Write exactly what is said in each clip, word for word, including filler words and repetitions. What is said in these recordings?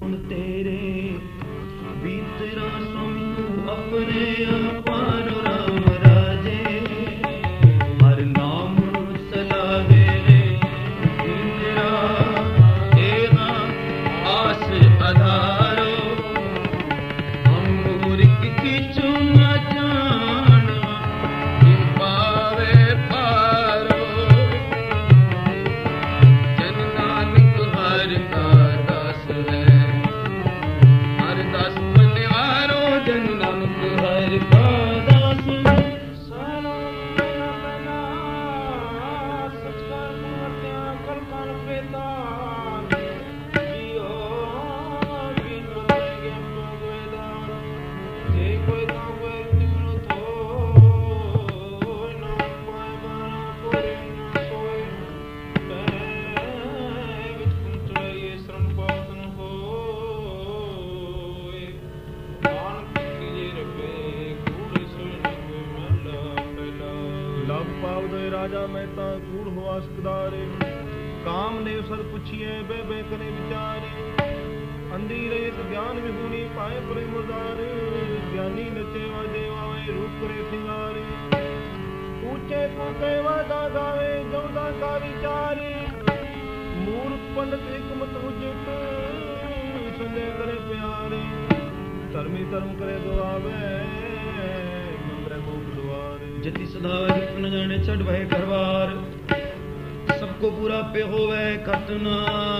तेरे बीतरा सोनू अपने अपार राम राजे हर नाम सलाहे रे बीतरा तेरा आस आधारो हम मुरिक की चुना जाना इन पावे पारो जन नानक हर का दास है राजा मेहता कूड़ हुआ सकदारे काम ने सर पुछिए बे बे करे विचारे अंधी रहे ज्ञान विहुनी पाए परे मुदारे ज्ञानी नचे वा देवा वे रूप करे सिंगारे ऊंचे कूटे वादा गावे जौदा का विचारे मूर्ख पंडित एक मत उजट संजय करे प्यारे धर्मी धर्म करे दुआवे जति सदा न जाने छड़ भय करवार सबको पूरा पे होवे कतना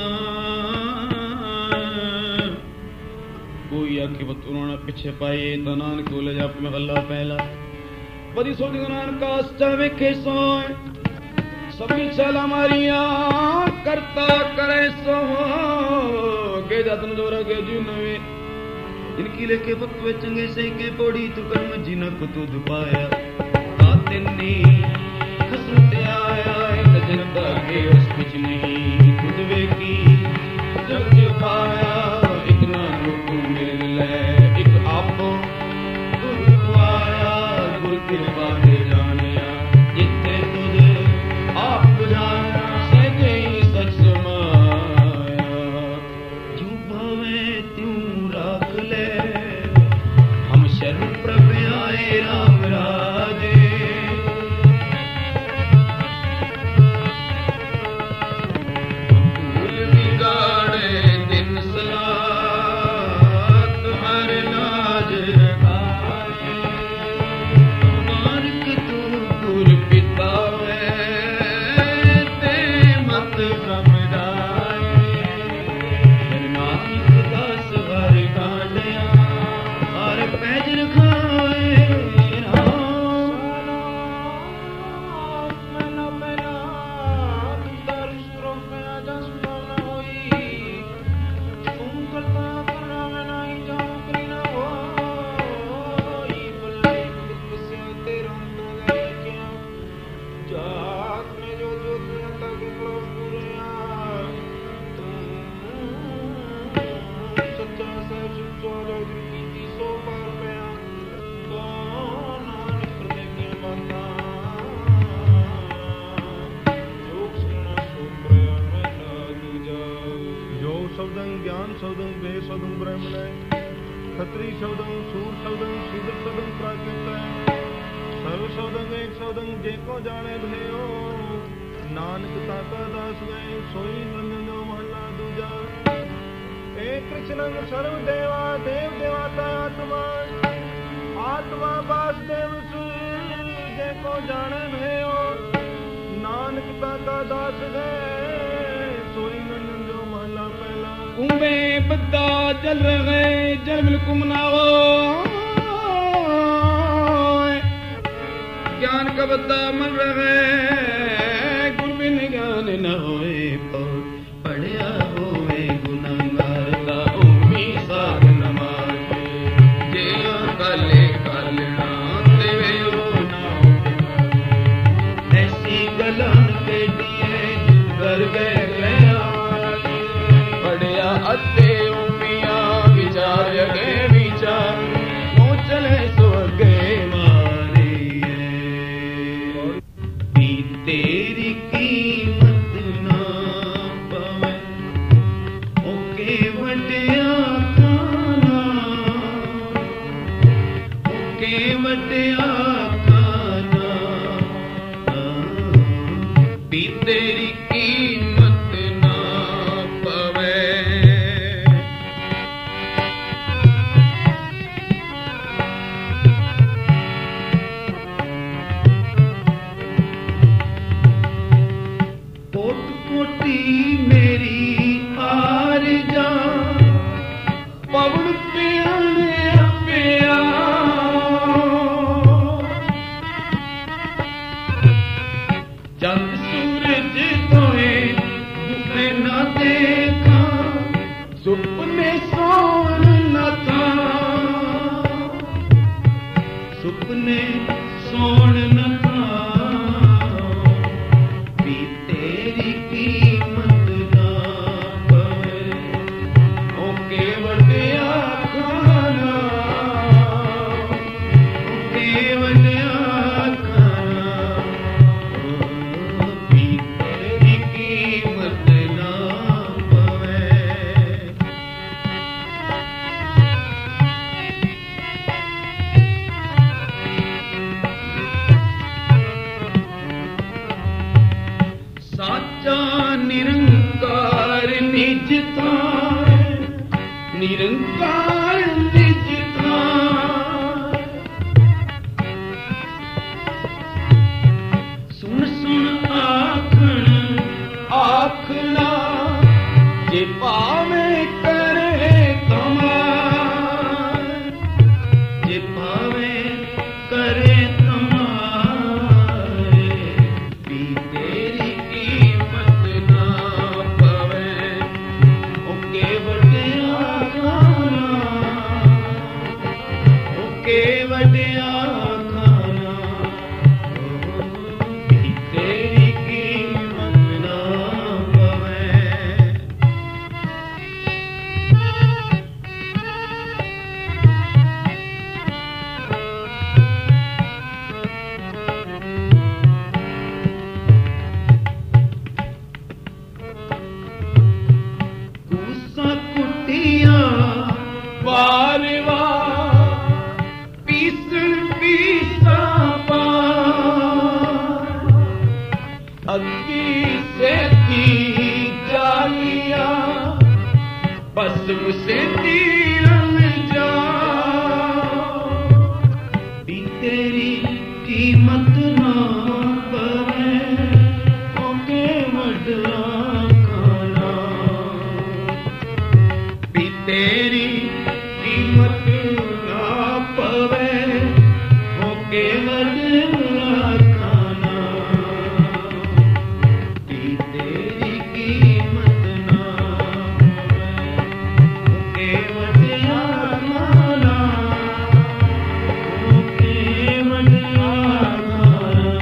कोई आखी बत उन्होंने पीछे पाए तो नानक को ले जा में गल्ला पहला बड़ी सोनी नानक का चावे के सोए सभी चला मारिया करता करे सो के जतन जोरा के जुनवे इनकी लेके बतवे चंगे से के पौड़ी तू कर्म जिनक तू दुपाया तिन्नी खसमत आया एक जनता के उस कुछ नहीं खुदवे की जग पाया इतना रूप मिल ले एक आप गुरु आया गुरु के बात जानिया जितने तुझे आप जाना सजे सच समाया जो भावे त्यों राख ले हम शरण प्रभ आए राम राजे ज्ञान शब्दं वे शब्दं ब्रह्मण खत्री शब्दं सूर शब्दं शूद्र शब्दं प्राकृत सर्व शब्दं एक शब्दं जेको जाने भयो नानक ताका दास गए सोई नंदन महला दूजा एक कृष्णं सर्व देवा देव देवता आत्मा आत्मा वासुदेव जेको जाने भयो नानक ताका दास गए सोई नंदन जो महला पहला कुंभे बद्दा जल रहे जल बिल्कुम ना हो ज्ञान का बद्दा मन रहे गुण बिन ज्ञान न होए पढ़िया होए गुनाहगार दा उम्मी साध न मारे जे काले कालना देवे हो ना ऐसी गलन के दिए कर गए अते उमिया विचार अगे विचार मो चले सो अगे मारे तेरी कीमत ना पवे ओके वटिया निज थाए निरंकार निज थाए सुन सुन आखन आखना जे पावे करे तमार जे पावे करे तमारे भी तेरी कीमत ना पवे ओ केवट आखाना ओ केवट आखाना भी तेरी कीमत ना पवे कूसा कुटिया वार वार पीसण पीसा पार अग्गी से थी जालिया भस्म से तीरन जा भी तेरी कीमत ना पवे ओ केवट आखाना भी तेरी कीमत ना पवे ओ केवट आखाना भी तेरी कीमत ना पवे ओ केवट आखाना ओ केवट आखाना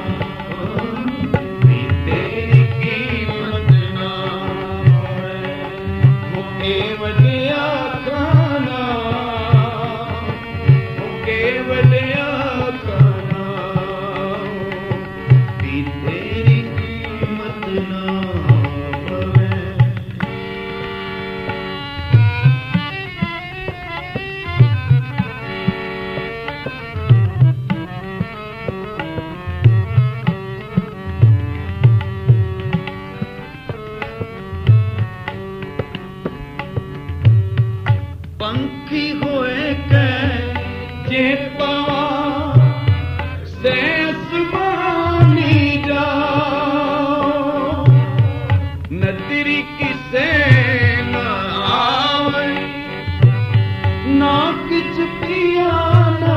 भी तेरी कीमत ना पवे ओ केवट आखाना ओ केवट आखाना भी तेरी कीमत ना पवे पंखी होए कै जे पावा से आसमानी जाओ नदरी किसे न आवे ना किछ पिया न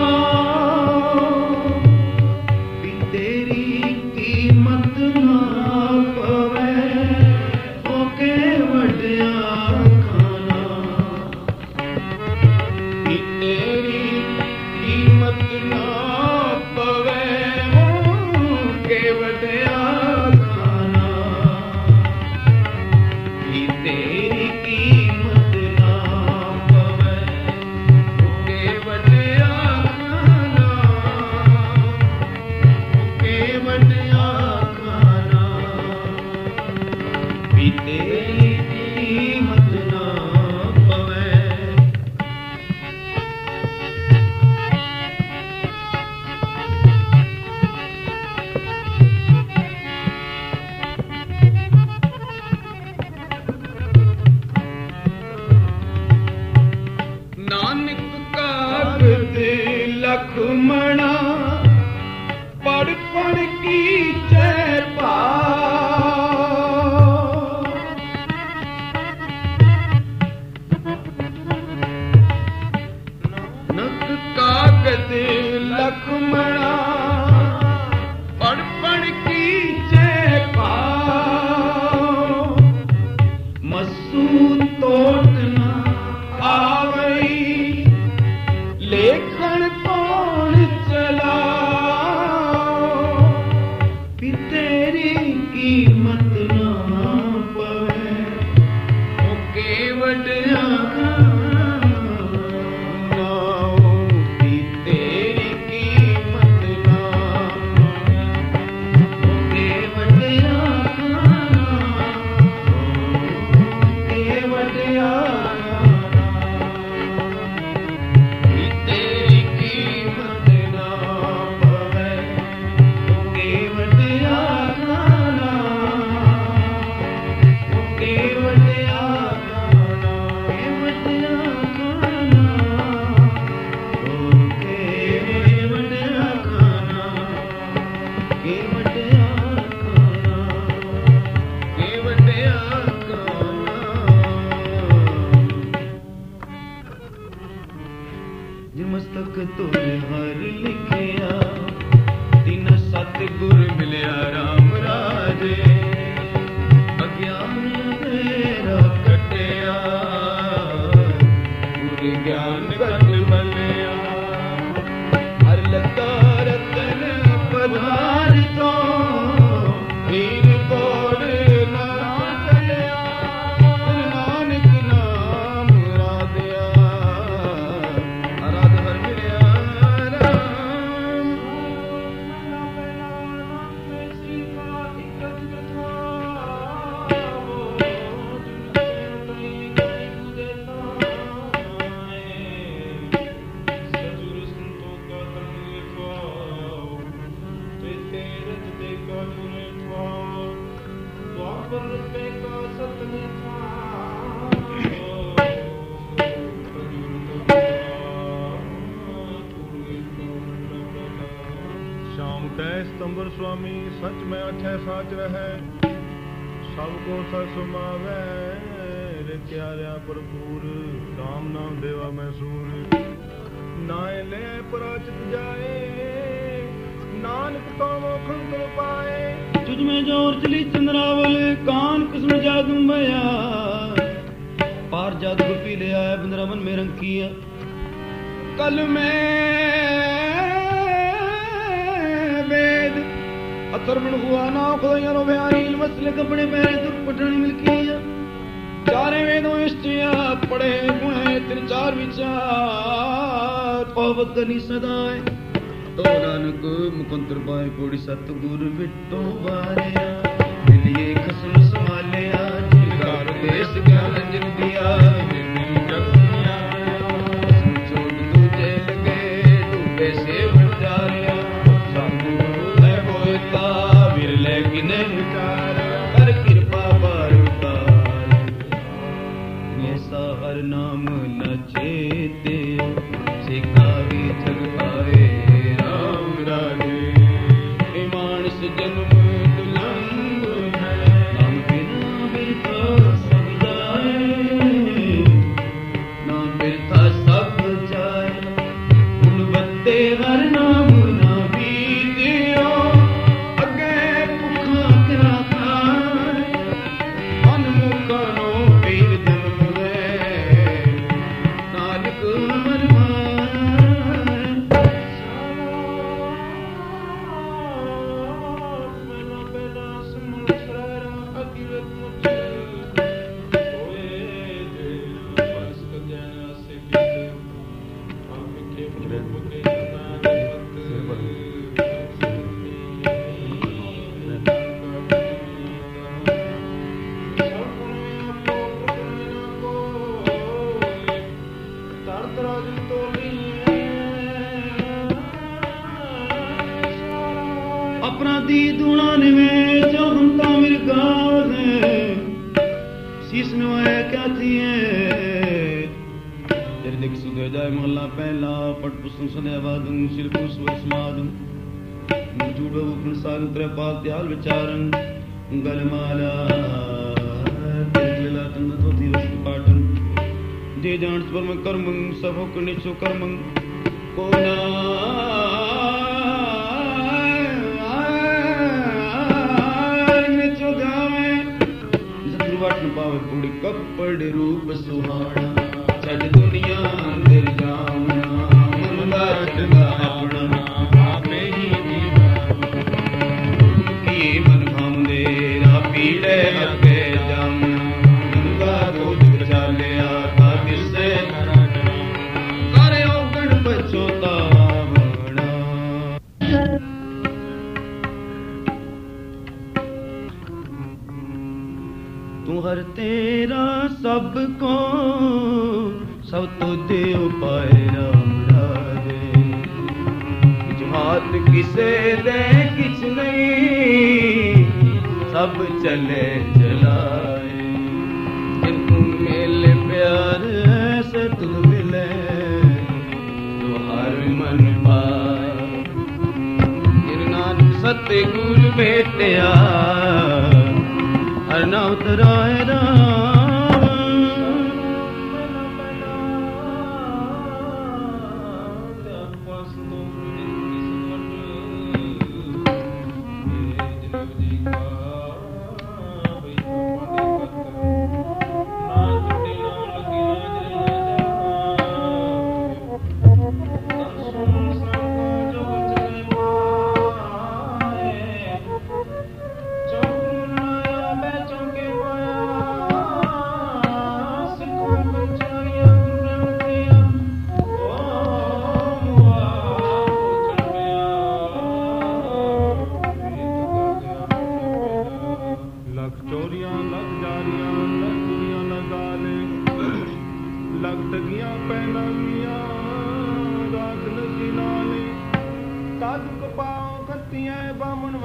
खाओ भी तेरी कीमत ना पवे ओ केवट आखाना भी तेरी कीमत ना पवे ओ केवट आखाना भी तेरी कीमत ना पवे ओ केवट आखाना ओ केवट आखाना भी तेरी कीमत ना पवे नानक कागद लखमणा पढ़ पढ़ की जय पाओ नानक कागद लखमणा पढ़ पढ़ की जय पाओ मसू तोट ना आवई लेखन कौन चलाओ भी तेरी कीमत ना पवे ओ केवट आखाना भी तेरी कीमत ना पवे ओ केवट आखाना ओ केवट आखाना भी तेरी कीमत ना पवे ओ केवट आखाना ओ केवट ਲਿਖ ਤੁਰ ਹਰ ਲਿਖਿਆ, ਤਿਨ ਸਤ ਗੁਰ ਮਿਲਿਆ ਰਾਮ ਰਾਜੇ, ਅਗਿਆਨ ਅੰਧੇਰਾ ਕੱਟਿਆ, ਗੁਰ ਗਿਆਨ ਘਟ ਬਲਿਆ, ਹਰ ਲੱਗਾ ਰਤਨ ਪਧਾਰ ਤੋਂ, ਹੀਰ ਕੋੜ ਨਾ ਚਲਿਆ, ਨਾਨਕ ਨਾਮ ਰਾਧਿਆ, ਅਰਾਧ ਹਰ ਮਿਲਿਆ ਰਾਮ। ਸ਼ਾਮ ਤੈ ਸਤੰਬਰ ਸੁਆਮੀ ਸੱਚ ਮੈਂ ਅਠੈ ਸਾਚ ਰਹੈ, ਸਭ ਕੋ ਸਚ ਸੁਮਾਵੈ, ਰਖਿਆ ਰਿਆ ਭਰਪੂਰ, ਰਾਮ ਨਾਮ ਦੇਵਾ ਮੈਂ ਸੂਰ, ਨਾਏ ਲੈ ਪਰਾਚਿਤ ਜਾਏ, ਨਾਨਕ ਤੋਂ ਮੋਖੰ ਤੁਲ ਪਾਏ। तुझ में जोर चली चंद्रावल, कान कृष्ण जादू भया, पार जादू पी ले आया, वृंदावन में रंग किया, कल में वेद अथर्वण हुआ ना खुदाइया रो बयानी, मसले कपड़े पहने दुख पटनी मिल किया, चारे वेदों इष्टिया पढ़े गुणे तीन चार विचार, पावत करनी सदाए, तो नानक मुकंतर पाए कोड़ी सतगुर विटो बारिया, मिलिए खसम संभालिया, जिनकार देश ज्ञान जिन दिया, जगतिया छोड़ दूजे लगे, डूबे से बचारिया, सतगुरु है होता विरले किने विचारा, कर कृपा बार उतार, ऐसा हर नाम न चेते, सिखावी जग आए मानस जन्म दुलंग है, नाम बिना बिरथा सब जाए, नाम बिरथा सब जाए, गुणवत्ते हर नाम ना बीतियो, अगे भुखा क्या खाए, मन मुखनो पीर जन्म है, नानक मन अपराधी दुणाने में जो हमका मेरे गाँव है, शीश नवाया क्या थी है, तेरे देख सुधे जाए मोहल्ला पहला, पट पुस्तक सदे आवादुं, सिर पुष्प समादुं, मुझूड़ो उखन सारु त्रे पाल त्याल विचारं, गलमाला तिरला तंद तो धीरज पाटन, जे जान स्वर में कर्मं, सब हो निचो कर्मं, को ना पावे कुड़ी कपड़ रूप सुहाना, छड़ दुनिया दिल जामना, मन बाटना अपना आपे ही जीवा, किए मन भामदे रा पीड़े अगे जामना, गंगा दूध बचा लिया था किससे करे औगण बचोता बड़ा। तू हर तेरा सबको सब तो दे पाए राम राजे, जो हाथ किसे दे किछ नहीं, सब चले चलाए, जिनको मिले प्यार से तू मिले, तो हर मन पाए, नानक सतगुर भेटिया, हर नाम तराए राम।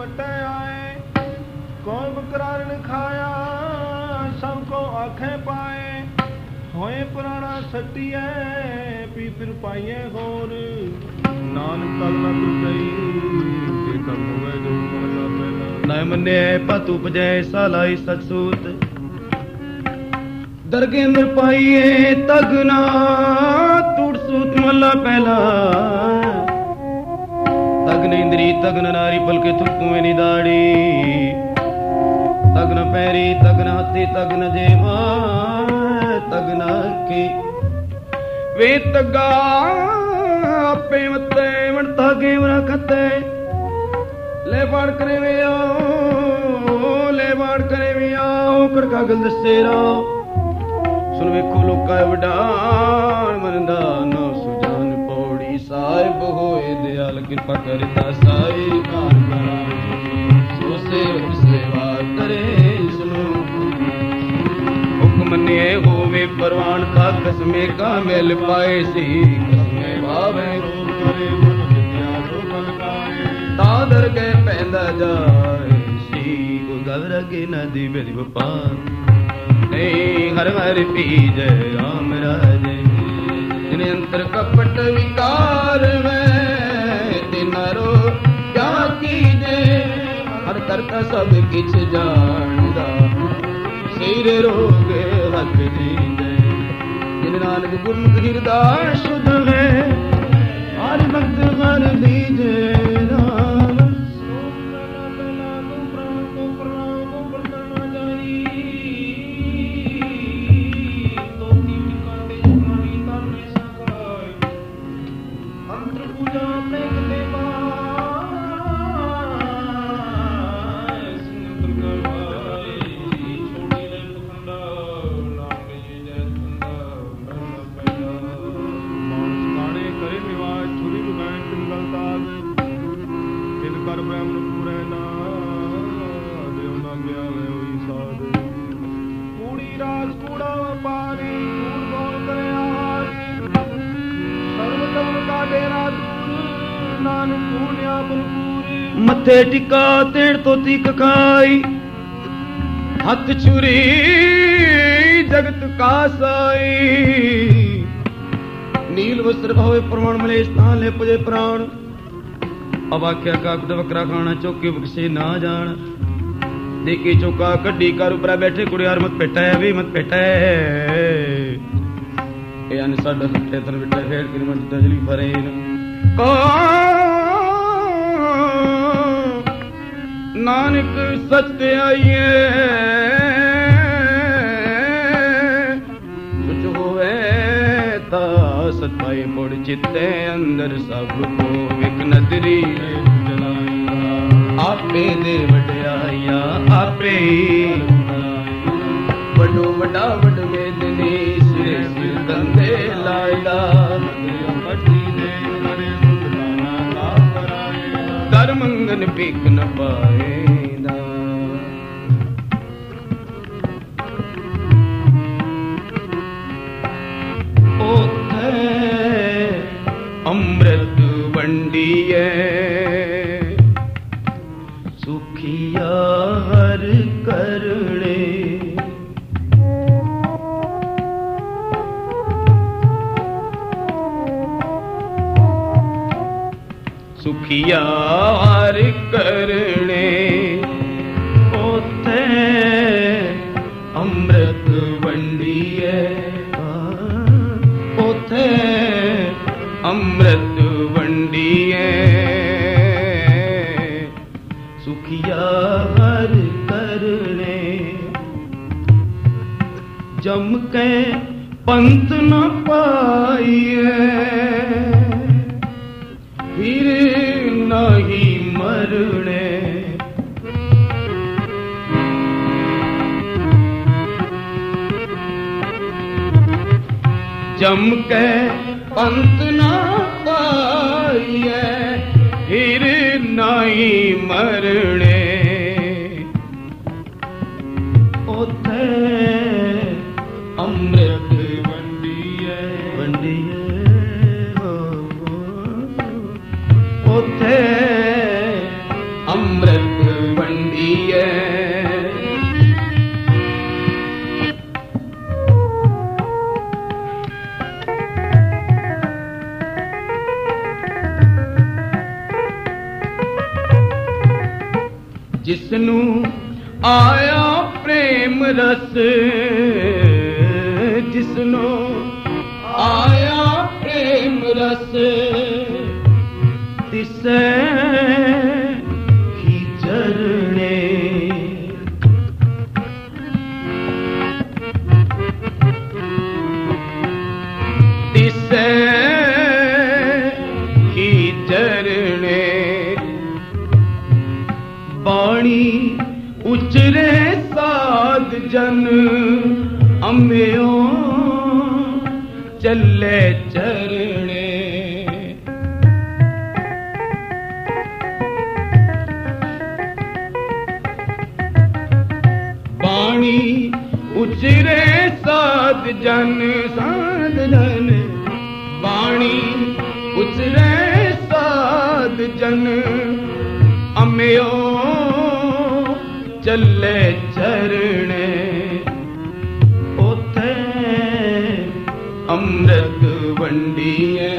करते आए। कौन बकरारन खाया सबको आखे पाए। होए पुराना सटिए पी फिर पाइए होर। नानक तल न तुझई ते कम होवे जो महला पहला। न मन्ने पत उपजै सालाई सचसूत। दरगेंद्र पाइए तगना टूट सूत महला पहला। तगन इंद्री तगन नारी पलके थुक्कुए नी दाड़ी। तगन पैरी तगन हाथी तगन जेवा तगन की वे तगा आपे मते वणता गेवरा खते। ले बाड़ करे वे आओ ले बाड़ करे वे आओ कड़का गल दसेरा। सुन वेखो लोका वडान मनदा ना सुजान पौड़ी। साहिब होए दयाल कृपा करता साई कार सो सेवक सेवा करे सुनो। हुक्म मन्निए होवे परवान का कसमे का मेल पाए सी। कसमे भावे करे मन विद्या जो फल पाए। तादर के पैंदा जाए सी को गल रगे नदी बेदी बपान। हर हर पीजय राम राजे। जिन अंतर कपट विकार में तिनारो क्या कीजे। हर करता सब किछ जानदा सिर रोग हक दीजे। जिन नानक गुरमुख हृदय शुद्ध है हर भक्त हर दीजे राम। मथे टिका तेड़ तोती कखाई। हथ छुरी जगत का साई। नील वस्त्र भावे प्रमाण मिले स्थान ले पुजे प्राण। अब आख्या काकुट बकरा खाना चौके बक्से ना जान। देखे चौका कड्डी कार उपरा बैठे कुड़ियार मत पेटा है भी मत पेटा है। यानी साडा सुठे तर बिटा फेड़ के मन तजली फरे को नानक सत्य आइए कुछ होवे ता सताई मुड़ चित्ते अंदर सब को विक नदरी आपे दे वड्याइया आपे वडो वडा वड वेदनी सिरे सिर कंधे लायदा। कर मंगन पीक न पाएदा। ओथे अमृत वंडिए सुखिया हर करणे। सुखिया हर करणे ओथे अमृत वंडिए। ओथे अमृत वंडिए सुखिया हर करणे। जम के पंथ न पाइए फिर नहीं मरणे। जम के पंथ न पाइए फिर नहीं मरणे। ओथे अमृत वंडिए वंडिए ओथे अमृत ਜਿਸਨੂੰ ਆਇਆ ਪ੍ਰੇਮ ਰਸ, ਜਿਸਨੂੰ ਆਇਆ ਪ੍ਰੇਮ ਰਸ, ਤਿਸੈ ਹੀ ਚਰਣੇ। ਤਿਸੈ ਹੀ ਚਰਣੇ, ਬਾਣੀ ਉਚਰੇ ਸਾਧ ਜਨ, ਅੰਮਿਓ ਚੱਲੇ ਚਰਣੇ। ਬਾਣੀ ਉਚਰੇ ਸਾਧ ਜਨ, ਸਾਧ ਜਨ, ਬਾਣੀ ਉਚਰੇ ਸਾਧ ਜਨ, ਅੰਮਿਓ ਚੱਲੇ ਚਰਣੇ। ਉਥੇ ਅੰਮ੍ਰਿਤ ਵੰਡੀਏ,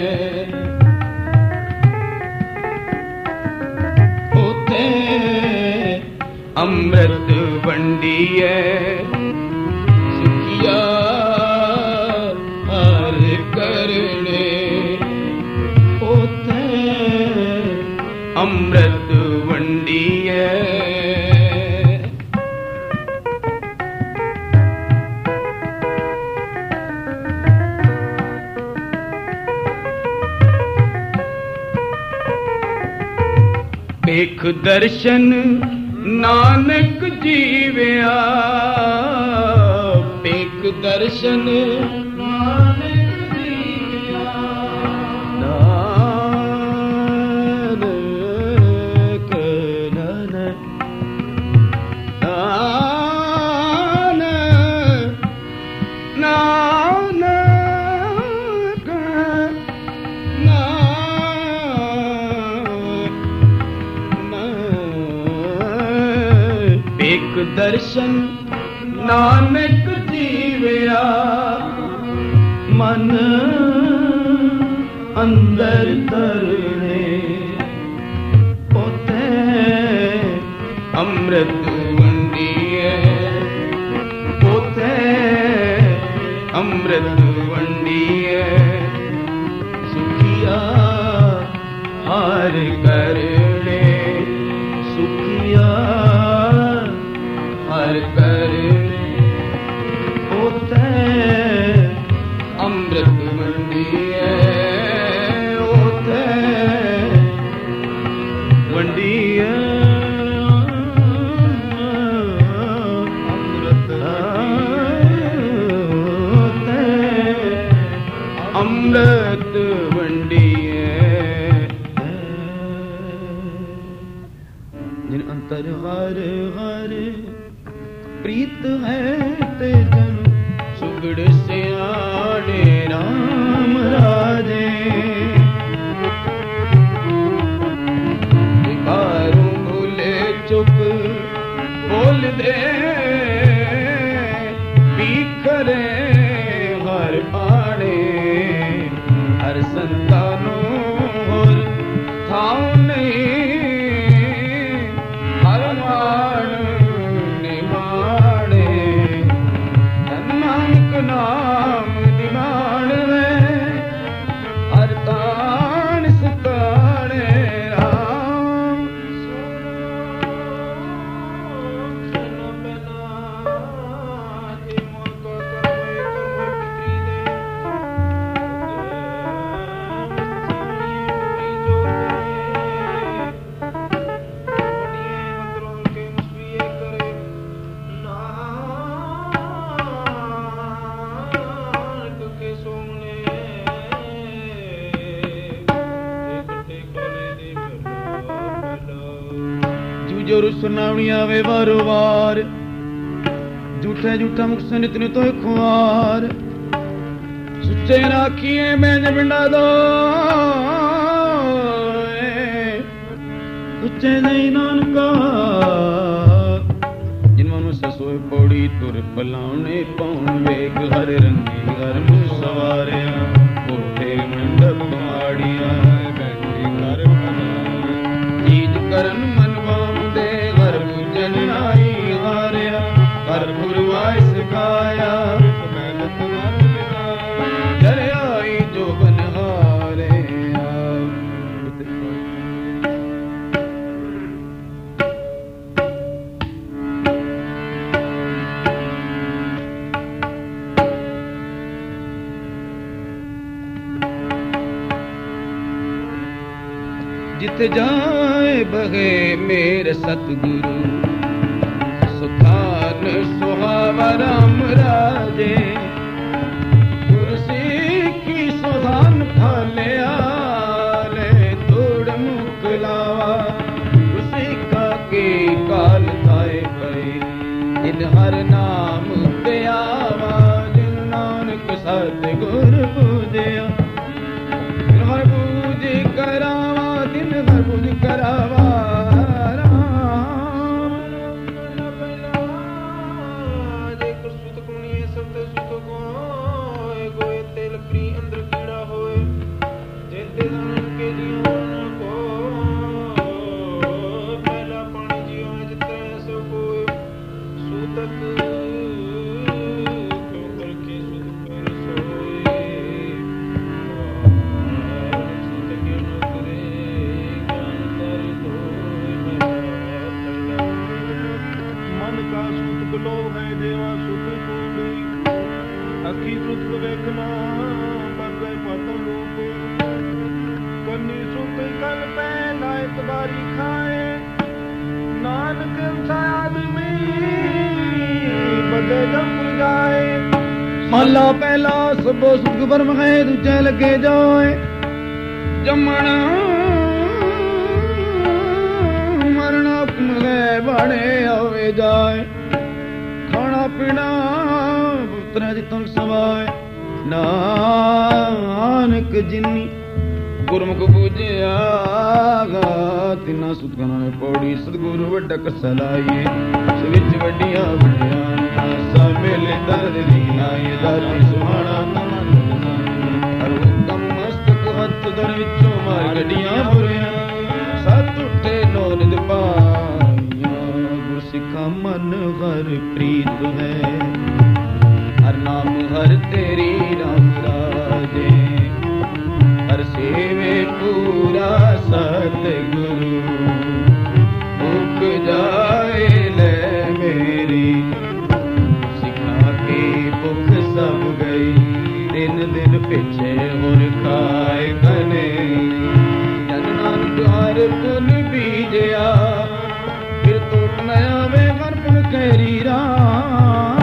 ਉਥੇ ਅੰਮ੍ਰਿਤ ਵੰਡੀਏ, ਸੁਖੀਆ ਹਰ ਕਰਨੇ। ਉਥੇ ਅੰਮ੍ਰਿਤ ਵੰਡੀਏ, ਵੇਖ ਦਰਸ਼ਨ ਨਾਨਕ ਜੀਵਿਆ, ਵੇਖ ਦਰਸ਼ਨ ਨਾਨਕ ਜੀਵਿਆ, ਨਾਨਕ ਨਾਨਕ ਨਾਨਕ ਵੇਖ ਦਰਸ਼ਨ ਨਾਨਕ ਜੀਵਿਆ, ਮਨ ਅੰਦਰ ਤਰਨੇ। ਉਥੇ ਅੰਮ੍ਰਿਤ ਵੰਡੀਏ, ਉਥੇ ਅੰਮ੍ਰਿਤ ਵੰਡੀਏ, ਸੁਖੀਆ ਹਰ ਕਰਨੇ। ਸੁਖੀਆ ਹਰ ਕਰਨੇ, ਉਥੇ ਅੰਮ੍ਰਿਤ ਵੰਡੀਏ, ਉਥੇ ਵੰਡੀਏ ਅੰਮ੍ਰਿਤ, ਉਥੇ ਅੰਮ੍ਰਿਤ ਵੰਡੀਏ। ਜਿਨ ਅੰਤਰ ਹਰ ਹਰ ਪ੍ਰੀਤ ਹੈ ਤੇ ਜਨ, ਸੁਗੜ ਸਿਆਣੇ ਰਾਮ ਰਾਜੇ। ਵਿਕਾਰੂ ਭੁਲੇ ਚੁੱਪ ਬੋਲਦੇ, ਬਿਖਰੇ ਹਰ ਬਾਣੇ। ਹਰ ਸੰਤਾਂ ਨੂੰ ਹੋਰ ਥਾਂ ਨਹੀਂ, ਹਰ ਮਾਣ ਨਾਮ ਦਿਵਾਣ ਵੇ, ਹਰ ਤਾਣ ਸਤਾਣੇ ਰਾਮ। ਸੁਨੋ ਬਨਾ ਜੇ ਮਨ ਕੋ ਕਰਵੇ ਕਰਵੇ ਪਿਤਰੀ ਦੇ, ਅੰਦਰੋਂ ਕੇ ਮੁਸਬੀਏ ਕਰੇ ਨਾ ਜੋ ਸੁਣਾਉਣੀ ਆਵੇ ਵਾਰੋ ਵਾਰ, ਝੂਠੇ ਝੂਠਾ ਮੁਖ ਨਿਤ ਨਿਤ ਹੋਏ ਖੁਆਰ। ਸੁੱਚੇ ਰਾਖੀਏ ਮੈਂ ਪਿੰਡਾ ਦੋ, ਸੁੱਚੇ ਨਹੀਂ ਨਾਨਕਾ। ਜਿਨ ਮਨੁ ਸਸੋਏ ਪੌੜੀ ਤੁਰ ਪਲਾਉਣੇ ਪਾਉਣ, ਵੇਗ ਹਰ ਰੰਗੀ ਹਰ ਮੁਖ ਸਵਾਰਿਆ। ਕੋਠੇ ਮੰਡਪ ਮਾੜੀਆਂ ਬੈਠੇ ਕਰ ਚੀਜ ਕਰਨ ਮਨ ਵਾਮ ਦੇ, ਹਰ ਜਿਤ ਜਾਏ ਬਗੇ ਮੇਰੇ ਸਤਿਗੁਰੂ ਸੁਖਾਨ ਸੁਹਾਵਾ ਰਾਮ ਰਾਜੇ ਗੁਰ ਸਿੱਖੀ ਸੁਹਾਨ ਫਲਿਆ ਲੈ ਤੋੜ ਮੁਕਲਾਵਾ ਗੁਰ ਸਿੱਖਾ ਕੇ ਕਾਲ ਥਾਏ ਪਏ ਜਿਨ ਹਰ ਨਾਮ ਤੇ ਆਵਾ ਜਿਨ ਨਾਨਕ ਸਤਿਗੁਰ ਪੂਜਿਆ ਹਰ ਪੂਜ ਕਰਾਵਾ ਦਿਨ ਹਰ ਪੂਜ ਕਰਾਵਾ ਰਾਮ ਜੇ ਕੁਰ ਸੁਤ ਕੁਣੀਏ ਸਭ ਤੇ ਸੁਤ ਕੋਏ ਗੋਏ ਤੇ ਲਕੜੀ ਅੰਦਰ ਕੀੜਾ ਹੋਏ ਜੇ ਤੇ ਜਾਣ ਕੇ ਜੀਵਨ ਕੋ ਪਹਿਲਾ ਪਾਣੀ ਜੀਵਨ ਜਿਤੈ ਸੋ ਕੋਏ ਸੂਤਕ ਕਿਉ ਕਰਕੇ ਸੁਤ ਪਰ ਸੋਏ का सूत गलो है देवा सुत कूड़ी अखी सुत वेखना पर गए पतम रूप कन्नी सुत कल पे नायक बारी खाए नानक आदमी बदे जम जाए ਮਹਲਾ ਪਹਿਲਾ ਸਭੋ ਸੁਖ ਬਰਮ ਹੈ ਦੂਜੇ ਲੱਗੇ ਜਾਏ ਜੰਮਣਾ ਮਰਨਾ ਹੁਕਮ ਹੈ ਬਾਣੇ ਆਵੇ ਜਾਏ ਖਾਣਾ ਪੀਣਾ ਪੁੱਤਰਾਂ ਦੀ ਤੁਮ ਸਵਾਏ ਨਾਨਕ ਜਿਨੀ ਗੁਰਮੁਖ ਪੂਜਿਆ ਤਿੰਨਾ ਸੁਤਕਾਂ ਨੇ ਪੌੜੀ ਸਤਿਗੁਰੂ ਵੱਡਾ ਕਸਾ ਲਾਈਏ ਇਸ ਵਿੱਚ ਵੱਡੀਆਂ ਵੱਡੀਆਂ ਸਾ ਮੇਲੇ ਦਰਦ ਦੀ ਆਏ ਦਾਤੀ ਸੁਹਾਣਾ ਹਰ ਹੁਕਮ ਮਸਤਕ ਹੱਥ ਦਰ ਵਿੱਚੋਂ ਮਾਰ ਗੱਡੀਆਂ ਬੁਰੀਆਂ ਸਤ ਉੱਠੇ ਨੋ ਨਿਦ ਪਾਈਆਂ ਗੁਰ ਸਿੱਖਾ ਮਨ ਹਰ ਪ੍ਰੀਤ ਹੈ ਹਰ ਨਾਮ ਹਰ ਤੇਰੀ ਰਾਮ ਰਾਜੇ ਹਰ ਸੇਵੇ ਪੂਰਾ ਸਤਿਗੁਰੂ ਮੁਕ ਜਾਏ ਲੈ ਮੇਰੀ ਸਿਖਾ ਕੇ ਭੁੱਖ ਸਭ ਗਈ ਦਿਨ ਦਿਨ ਪਿੱਛੇ ਹੋਰ ਖਾਏ ਕਨੇ ਜਨ ਨਾਨਕ ਹਰ ਪੁਨ ਬੀਜਿਆ ਫਿਰ ਟੁੱਟ ਨਾ ਆਵੇ ਹਰ ਪੁਨ ਕੈਰੀ ਰਾਮ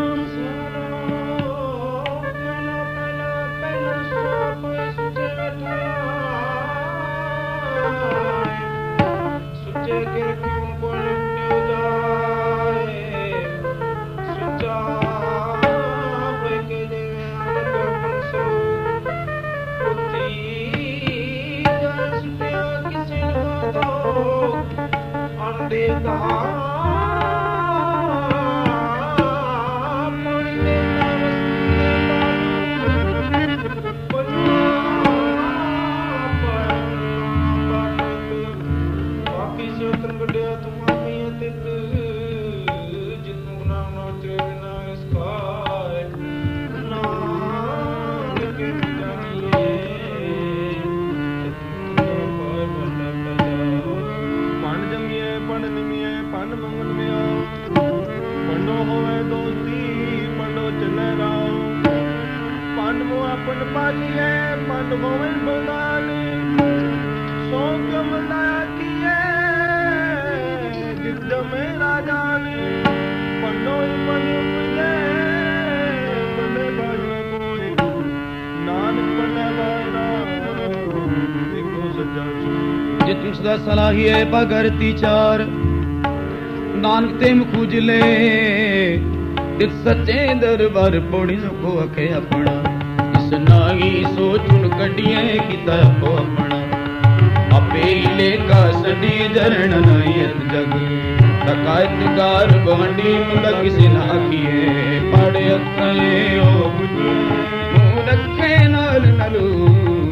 ਸਲਾਹੀਏ ਭਗਰਤੀ ਚਾਰ ਨਾਨਕ ਤੇ ਮੁਖੁਜਲੇ ਤਿਤ ਸੱਚੇ ਦਰਬਾਰ ਪੋੜੀ ਸੁਖੋ ਅਖੇ ਆਪਣਾ ਇਸ ਨਾਹੀ ਸੋਚੁਣ ਕੱਢੀਏ ਕੀਤਾ ਆਪੋ ਆਪਣਾ ਆਪੇ ਲੈ ਕਾ ਸਦੀ ਜਰਨ ਨਾਇਤ ਜਗ ਤਕਾਇਤ ਗਾਰ ਬਹੰਡੀ ਮੁੰਡਾ ਕਿਸੇ ਨਾ ਆਖੀਏ ਪੜ ਅੱਖੇ ਓ ਮੂੰਹ ਰੱਖੇ ਨਾਲ ਨਲੂ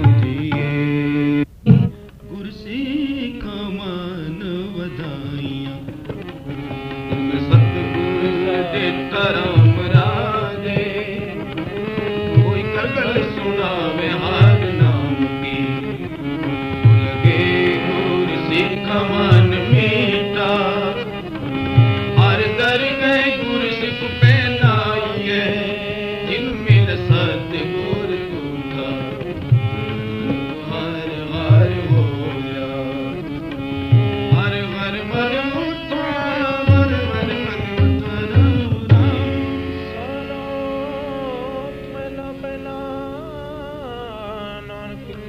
ਰਾਮ ਰਾਜੇ ਕੋਈ ਕਰ ਗਲ ਸੁਣਾਵੇ ਹਰ ਨਾਮ ਕੀ ਲਗੇ ਗੁਰ ਸਿੱਖ ਮਨ ਮੀਟਾ ਹਰ ਦਰ ਗਏ ਗੁਰ ਸਿੱਖ ਪਹਿਨਾਈਏ ਜਿਨ ਮਿਲ ਸਤ ਗੁਰ ਤੁਠਾ ਹਰ ਹਰ ਹੋਇਆ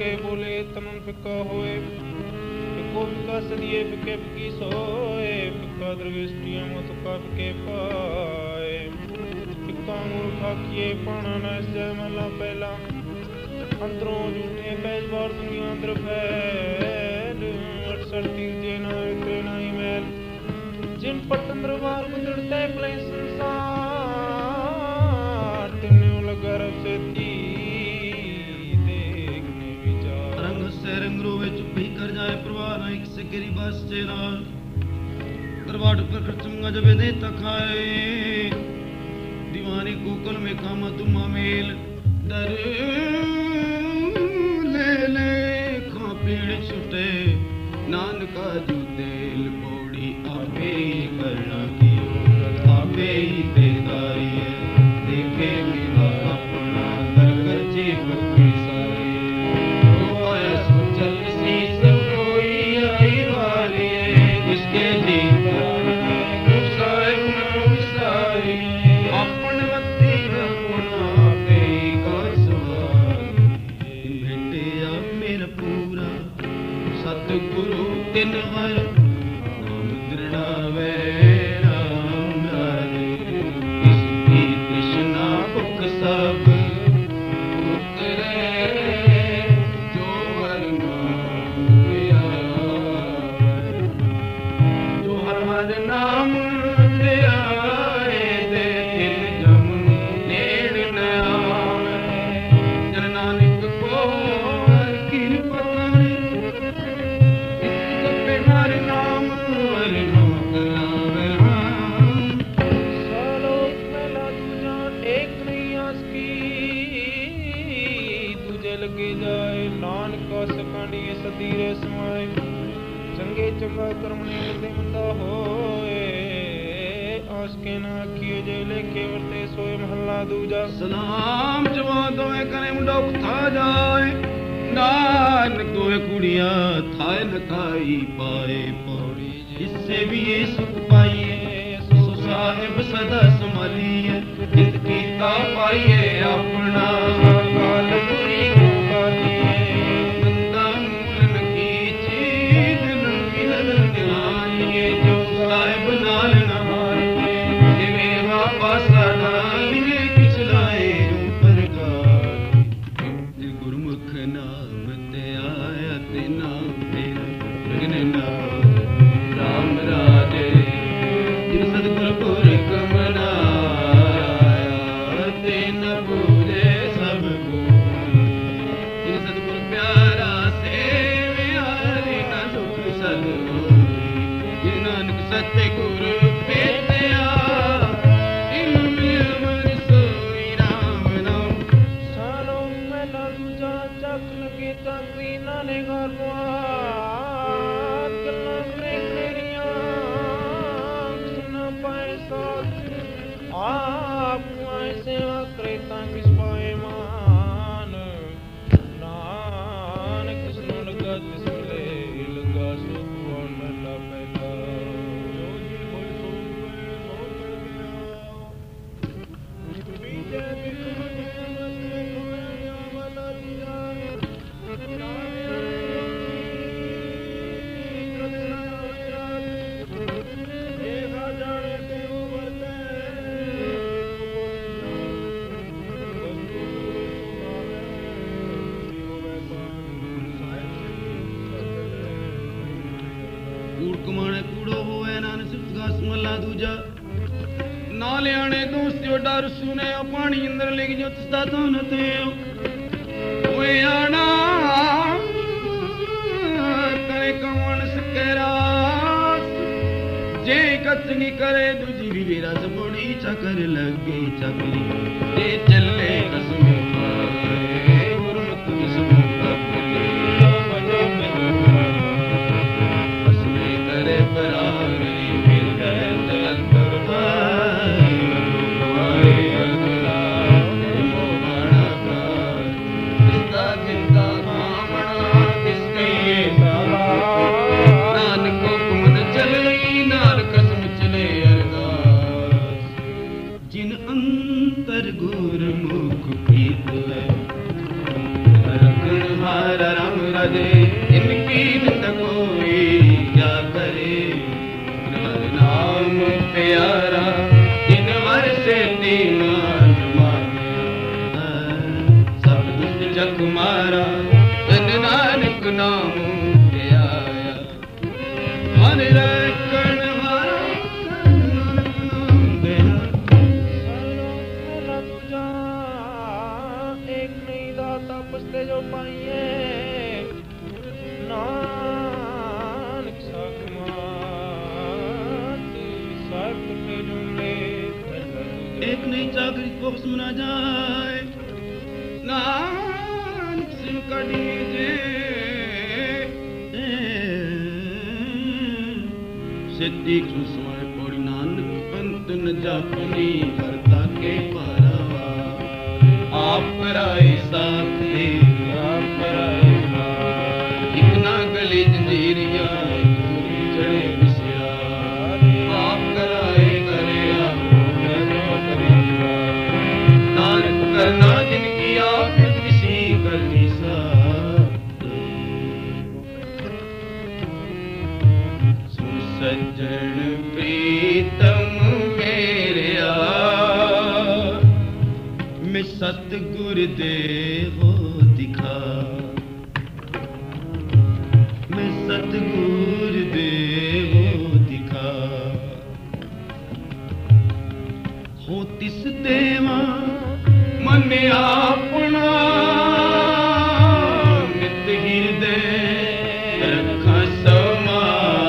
ਫਿੱਕੇ ਬੋਲੇ ਤਨਨ ਫਿੱਕਾ ਹੋਏ, ਫਿੱਕੋ ਫਿੱਕਾ ਸਦੀਏ ਫਿੱਕੇ ਫਿੱਕੀ ਸੋਏ, ਫਿੱਕਾ ਦਰਵੇਸ਼ਟੀਆਂ ਮਤੁਕਾ ਫਿੱਕੇ ਪਾਏ, ਫਿੱਕਾ ਮੂਰਖ ਆਖੀਏ ਪਾਣਾ ਨਾ ਸੈ ਮਹਲਾ ਪਹਿਲਾ, ਅੰਦਰੋਂ ਝੂਠੇ ਬੈਜ ਬਾਰ ਦੁਨੀਆਂ ਅੰਦਰ ਫੈਲ, ਅਠਸਠ ਤੀਜੇ ਨਾ ਇਤਰੇ ਨਾ ਹੀ ਮੈਲ, ਜਿਨ ਪਟਨ ਦਰਬਾਰ ਗੁੰਦੜ ਤੈ ਪਲੇ ਸੰਸਾਰ, ਤਿੰਨੋਂ ਲਗਾ ਰਬ ਸੇਤੀ ਦੇਖਨੇ ਵਿਚਾਰ, ਰੰਗ ਸੇ ਰੰਗ ਰੋਵੇ ਚੁੱਪੀ ਕਰ ਜਾਏ ਪ੍ਰਵਾਹ ਨਾ, ਇੱਕ ਸੇ ਗਿਰੀ ਬਸ ਚੇਰਾ दरबार पर खर्चूंगा जब दे तखाए, दीवानी कुकल में कामा तुमा मेल, दर ले ले खा पीड़ छुटे, नानका जू तेल पौड़ी आपे ही करना की, आपे ही तेदारी है, देखे मेरा अपना कर कर जी पक्की सारी, तो आया सुचल सी सब कोई आई वाली है, जिसके जी गुरु तिन हर नाम दृढ़ावे राम राजे, इसकी तृष्णा भुख सब उतरे, जो हर नाम जो हर हर नाम ध्याए, दे दिल जम नेड़ न आवे, जन नानक को कृपा लगे जाए, नानका सकांडिए सतीरे समाए, चंगे चंगा करमने मिलते मंदा होए, आस के ना आखिए जे लेखे वर्ते सोए महला दूजा, सलाम जवान दोए करे मुंडा उठा जाए, नानक दोए कुड़िया थाए न खाई पाए पौड़ी, इससे भी ये सुख पाइए, सो साहिब सदा संभालिए, जित कीता पाइए अपना काल पूरी डर सुने पानी अंदर लेके जो तस्ता तो न थे ओए आना करे कौन सकेरा जे कचंगी करे दूजी भी मेरा सबोड़ी चकर लगे चकली जे चले कसम पाए गुरमत कसम पकले कसम करे परारी मिल गए अंदर गुरमुख की लगे इनकी निंद कोई क्या करे। हर नाम प्यारा जिनवर से दीवान मांगा सब दुष्ट जग मारा धन नानक नाम पे आया। मन रखण वाला एक नहीं दाता पुछते जो पाइए नानक सकमात सब कुटे जुमले। एक नहीं चाकरी फोक्स मना जाए नानक सिम कड़ीजे सिद्धि सुसमय पौड़ी नानक पंत न जापनी करता के पारावा। आप राय साथ दे आप राय इतना गली जंजीरिया चढ़े बिसिया आप कराए करे आप नानक करना जिनकी आप किसी करनी सा। सुन सज्जन प्रीतम मेरे मैं सतगुर देवो दिखा। मैं सतगुर देवो दिखा हो तिस देवा मन अपना नित हृदय रखा समा।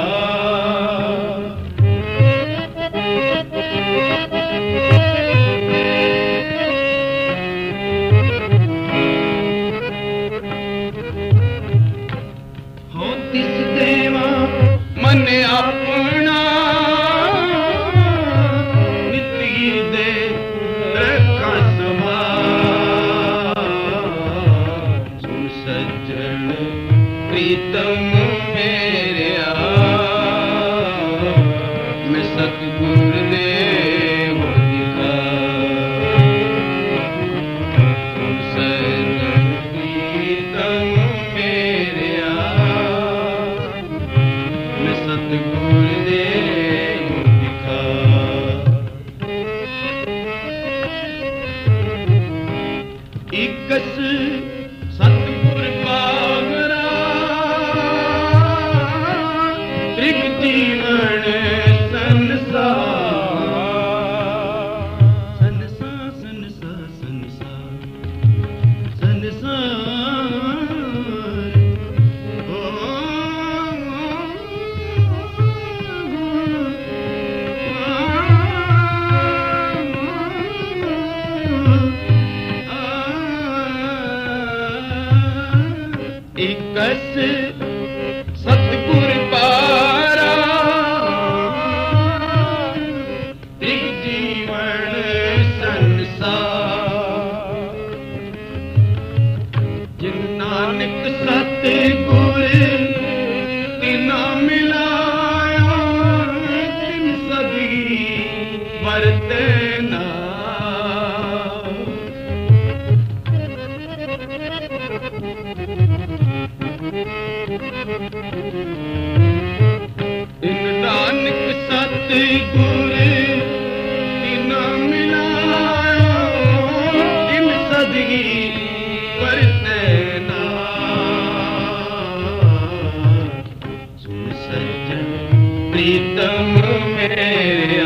हो तिस देवा मन अपना नित हृदय रखा समा। सुन सज्जन प्रीतम मेरे मैं सतगुर देव दिखा। सुन सज्जन प्रीतम मेरे मैं सतगुर देव दिखा। इकस सतगुर पावरा त्रिग जीवन संसार संसा संसा संसा संसार ओ इकस सतगुर पारा त्रिग जीवन संसार। जिन नानक सतगुर तिना मिलाया तिन सदी वरते ना। इन नानक सतगुर तिना मिलाया तिन सदगी वरते ना। सुन सज्जन प्रीतम मेरे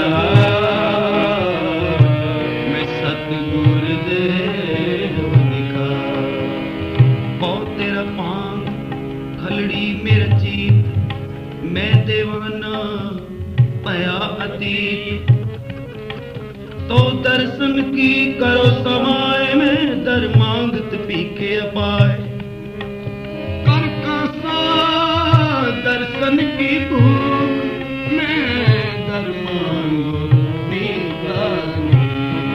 मैं सतगुर देव दिखा। बहुत तेरा पांग खलड़ी मेरा जीत मैं देवाना पया अतीत। तो दर्शन की करो समाए में दर मांगत पीके अपाए। कर कासा दर्शन की भूख मैं दर मांगो नीतानी।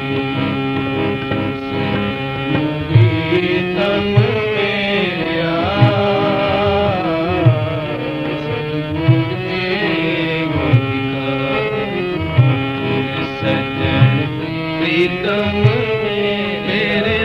प्रीतम मेरा सतगुर देव दिखा। सज्जन प्रीतम मेरे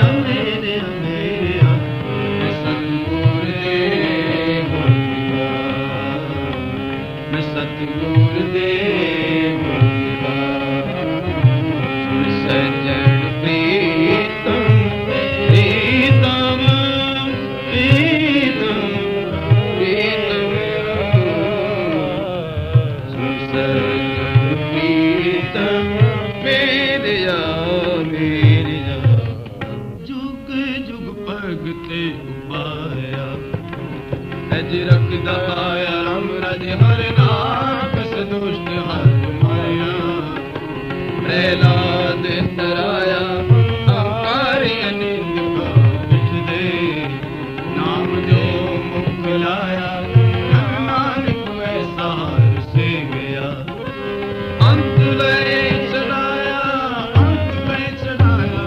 जुग पग ते उपाया अज रखदा आया राम राज हर नाम कस दुष्ट हर माया प्रहलाद तराया हंकारी अनिंद का दे नाम जो मुख लाया नानक वैसा हर से गया अंत वे चढ़ाया अंत वे चढ़ाया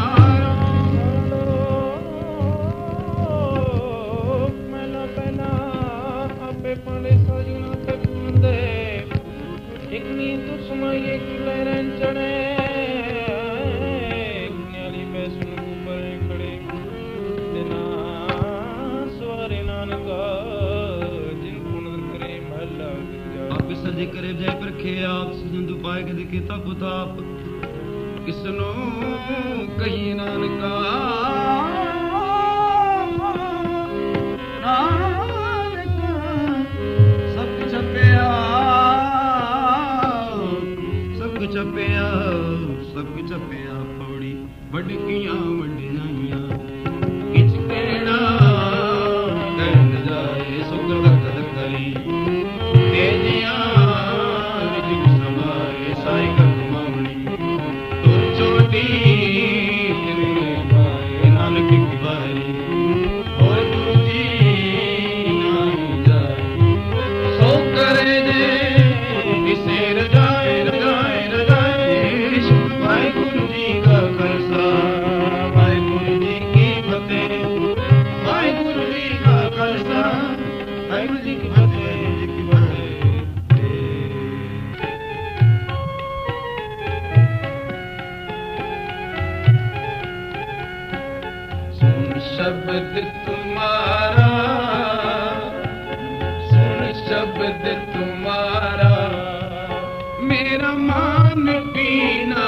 मैला पहला आपे पाले साजना तक दे एक नींद समाये किले रंचने न्याली पे सुन ऊपर खड़े बिना सवारे नानका जिन गुण करे महला आप सजे करे जय परखे आप सजंदु पाए के देखे तब ताप किसनो कही नानका नानका सब छपिया सब छपिया सब छपिया पौड़ी वडकियां वडियां किच कहना कहन जाए सुगंध कद करी तेजिया रिजिक समाए साई कमावणी तुर छोटी तेरे पाए नानक की बारी और दूजी नहीं जाए सो करे जे इसे रजाए रजाए रजाए वाहिगुरु जी का खालसा वाहिगुरु जी की फतेह वाहिगुरु जी का खालसा वाहिगुरु जी की फतेह जी की फतेह सुन शब्द तुम्हारा सुन शब्द तुम्हारा मेरा मान पीना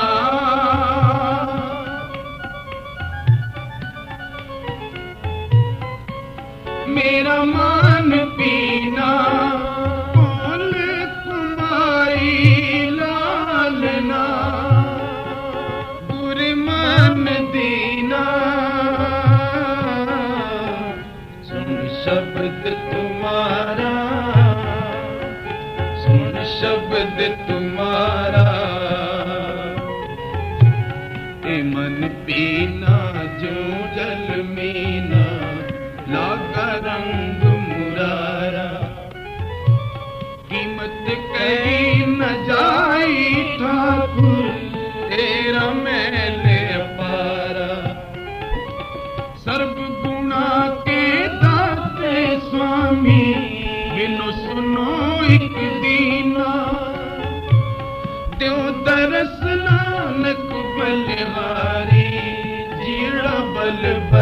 मेरा मान पीना बोल कुमारी लालना बुरे मान दीना सुन शब्द तुम्हारा सुन शब्द तुम्हारा ए मन पीना जो जल मीना लागा रंग मुरारा कीमत कहीं न जाई ठाकुर तेरा मैल अपारा सर्व गुणा के दाते स्वामी बिनो सुनो एक दीना देव दरस नानक बलिहारी जीड़ा बल